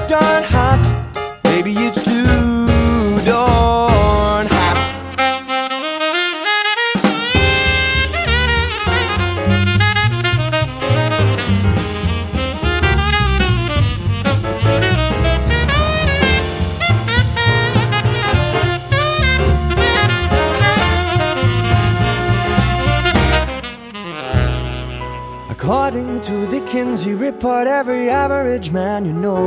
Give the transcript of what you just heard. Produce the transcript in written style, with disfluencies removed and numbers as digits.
darn hot. Baby, it's too darn hot. According to the Kinsey report, every average man you know